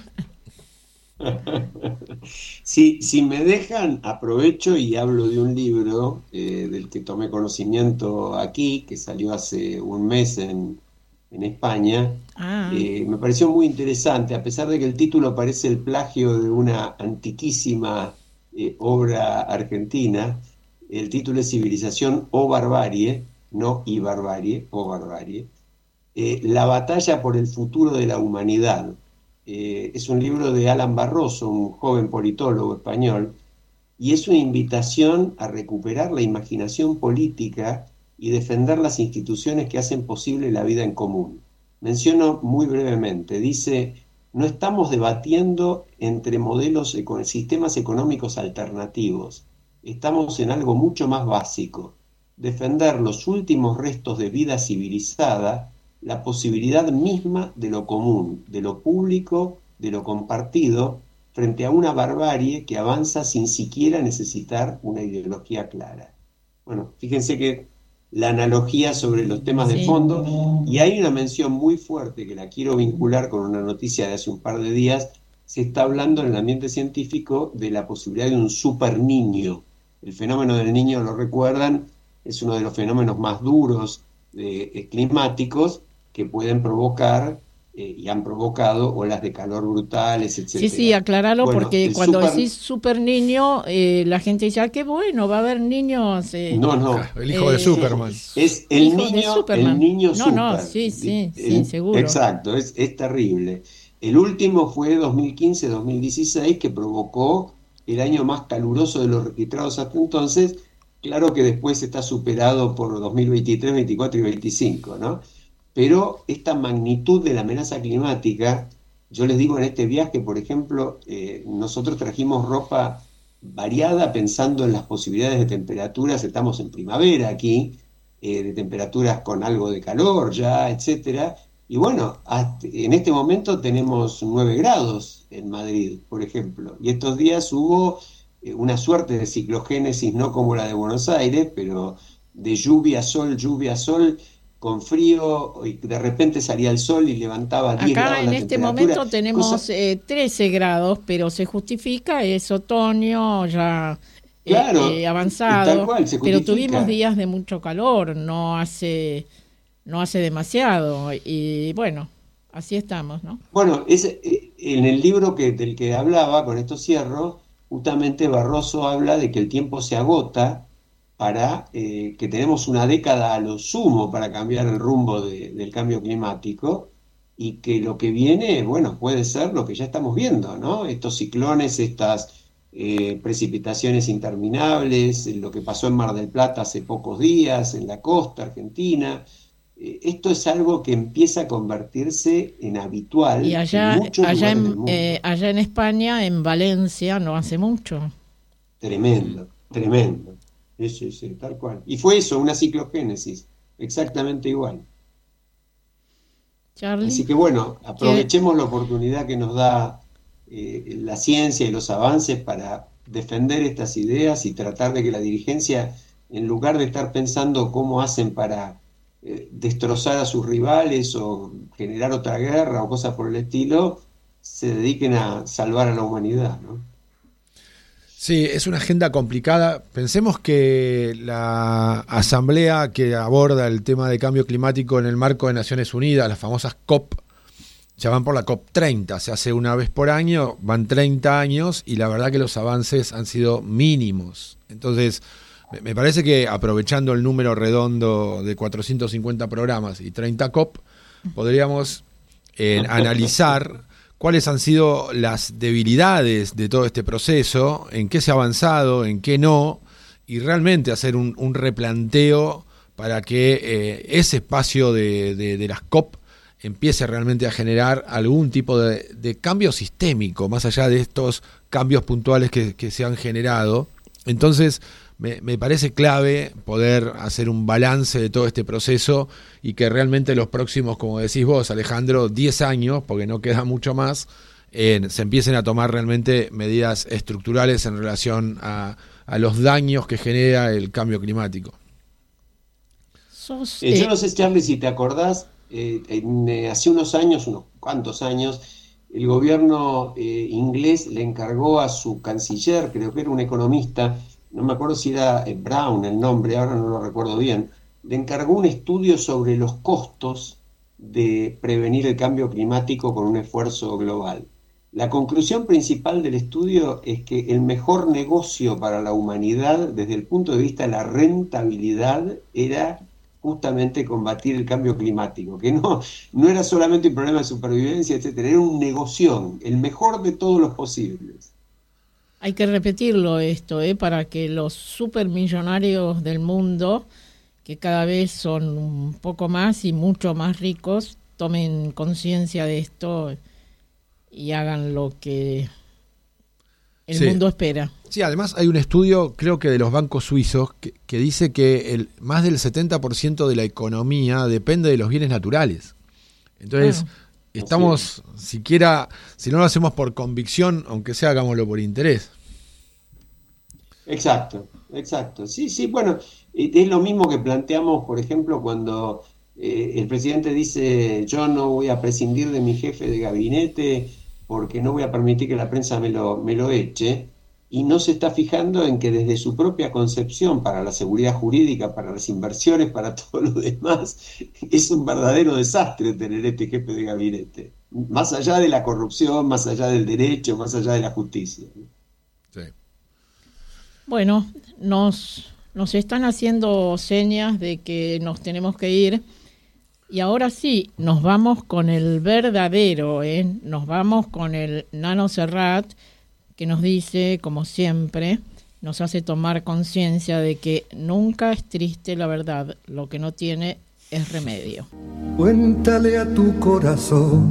C: Si, si me dejan, aprovecho y hablo de un libro eh, del que tomé conocimiento aquí, que salió hace un mes en, en España.
B: Ah,
C: Eh, me pareció muy interesante, a pesar de que el título parece el plagio de una antiquísima eh, obra argentina. El título es Civilización o Barbarie, no y Barbarie, o Barbarie. Eh, La batalla por el futuro de la humanidad. Eh, es un libro de Alan Barroso, un joven politólogo español, y es una invitación a recuperar la imaginación política y defender las instituciones que hacen posible la vida en común. Menciono muy brevemente, dice, no estamos debatiendo entre modelos, eco- sistemas económicos alternativos, estamos en algo mucho más básico, defender los últimos restos de vida civilizada, la posibilidad misma de lo común, de lo público, de lo compartido, frente a una barbarie que avanza sin siquiera necesitar una ideología clara. Bueno, fíjense que la analogía sobre los temas de
B: Sí.
C: fondo, y hay una mención muy fuerte que la quiero vincular con una noticia de hace un par de días, se está hablando en el ambiente científico de la posibilidad de un super niño. El fenómeno del niño, lo recuerdan, es uno de los fenómenos más duros eh, eh, climáticos que pueden provocar eh, y han provocado olas de calor brutales, etcétera.
B: sí, sí, acláralo,
C: Bueno,
B: porque
C: el
B: cuando
C: super-
B: decís super niño, eh, la gente dice, ah, qué bueno, va a haber niños. eh,
C: No, no.
D: El hijo de
B: Eh,
D: Superman.
C: Es el
B: Hijo de
C: niño,
B: Superman.
C: el niño
B: No,
C: super.
B: no, sí, sí, sí,
C: El-
B: seguro.
C: Exacto, es, es terrible. El último fue dos mil quince dos mil dieciséis, que provocó el año más caluroso de los registrados hasta entonces. Claro que después está superado por dos mil veintitrés, veinticuatro y veinticinco, ¿no? Pero esta magnitud de la amenaza climática, yo les digo en este viaje, por ejemplo, eh, nosotros trajimos ropa variada pensando en las posibilidades de temperaturas, estamos en primavera aquí, eh, de temperaturas con algo de calor ya, etcétera. Y bueno, hasta en este momento tenemos nueve grados en Madrid, por ejemplo, y estos días hubo eh, una suerte de ciclogénesis, no como la de Buenos Aires, pero de lluvia, sol, lluvia, sol, con frío, y de repente salía el sol y levantaba diez grados.
B: Acá en este momento tenemos cosa... eh, trece grados, pero se justifica, es otoño ya
C: claro,
B: eh, avanzado,
C: tal cual, se
B: pero tuvimos días de mucho calor, no hace no hace demasiado, y bueno, así estamos, ¿no?
C: Bueno, es, en el libro que, del que hablaba, con esto cierro, justamente Barroso habla de que el tiempo se agota, para eh, que tenemos una década a lo sumo para cambiar el rumbo de, del cambio climático, y que lo que viene, bueno, puede ser lo que ya estamos viendo, ¿no? Estos ciclones, estas eh, precipitaciones interminables, lo que pasó en Mar del Plata hace pocos días, en la costa argentina. Eh, esto es algo que empieza a convertirse en habitual.
B: Y allá,
C: en muchos
B: allá,
C: lugares
B: en,
C: del mundo.
B: Eh, allá en España, en Valencia, no hace mucho.
C: Tremendo, tremendo. Sí, sí, sí, tal cual. Y fue eso, una ciclogénesis, exactamente igual.
B: Charlie,
C: así que bueno, aprovechemos
B: ¿qué?
C: la oportunidad que nos da eh, la ciencia y los avances para defender estas ideas y tratar de que la dirigencia, en lugar de estar pensando cómo hacen para eh, destrozar a sus rivales o generar otra guerra o cosas por el estilo, se dediquen a salvar a la humanidad, ¿no?
D: Sí, es una agenda complicada. Pensemos que la asamblea que aborda el tema de cambio climático en el marco de Naciones Unidas, las famosas COP, ya van por la COP treinta, se hace una vez por año, van treinta años y la verdad que los avances han sido mínimos. Entonces, me parece que aprovechando el número redondo de cuatrocientos cincuenta programas y treinta COP, podríamos eh, analizar cuáles han sido las debilidades de todo este proceso, en qué se ha avanzado, en qué no, y realmente hacer un, un replanteo para que eh, ese espacio de, de, de las COP empiece realmente a generar algún tipo de, de cambio sistémico, más allá de estos cambios puntuales que, que se han generado. Entonces, me, me parece clave poder hacer un balance de todo este proceso y que realmente los próximos, como decís vos, Alejandro, diez años, porque no queda mucho más, eh, se empiecen a tomar realmente medidas estructurales en relación a, a los daños que genera el cambio climático.
C: Sos, eh, yo no sé, Charlie, si te acordás, eh, en, eh, hace unos años, unos cuantos años, el gobierno eh, inglés le encargó a su canciller, creo que era un economista, no me acuerdo si era Brown el nombre, ahora no lo recuerdo bien, le encargó un estudio sobre los costos de prevenir el cambio climático con un esfuerzo global. La conclusión principal del estudio es que el mejor negocio para la humanidad, desde el punto de vista de la rentabilidad, era justamente combatir el cambio climático, que no, no era solamente un problema de supervivencia, etcétera, era un negocio, el mejor de todos los posibles.
B: Hay que repetirlo esto, ¿eh? Para que los supermillonarios del mundo, que cada vez son un poco más y mucho más ricos, tomen conciencia de esto y hagan lo que el sí. mundo espera.
D: Sí, además hay un estudio, creo que de los bancos suizos, que, que dice que el, más del setenta por ciento de la economía depende de los bienes naturales. Entonces, bueno, estamos, sí. siquiera, si no lo hacemos por convicción, aunque sea, hagámoslo por interés.
C: Exacto, exacto. Sí, sí, bueno, es lo mismo que planteamos, por ejemplo, cuando eh, el presidente dice, yo no voy a prescindir de mi jefe de gabinete porque no voy a permitir que la prensa me lo, me lo eche, y no se está fijando en que desde su propia concepción para la seguridad jurídica, para las inversiones, para todo lo demás, es un verdadero desastre tener este jefe de gabinete, más allá de la corrupción, más allá del derecho, más allá de la justicia.
D: Sí.
B: Bueno, nos, nos están haciendo señas de que nos tenemos que ir, y ahora sí, nos vamos con el verdadero, ¿eh? Nos vamos con el Nano Serrat, que nos dice, como siempre, nos hace tomar conciencia de que nunca es triste la verdad, lo que no tiene es remedio.
E: Cuéntale a tu corazón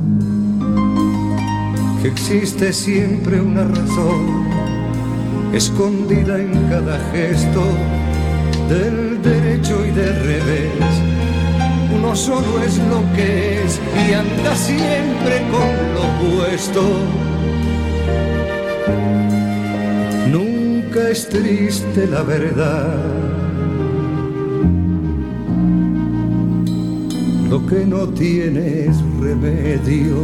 E: que existe siempre una razón escondida en cada gesto del derecho y del revés. Uno solo es lo que es y anda siempre con lo opuesto. Nunca es triste la verdad, lo que no tiene es remedio.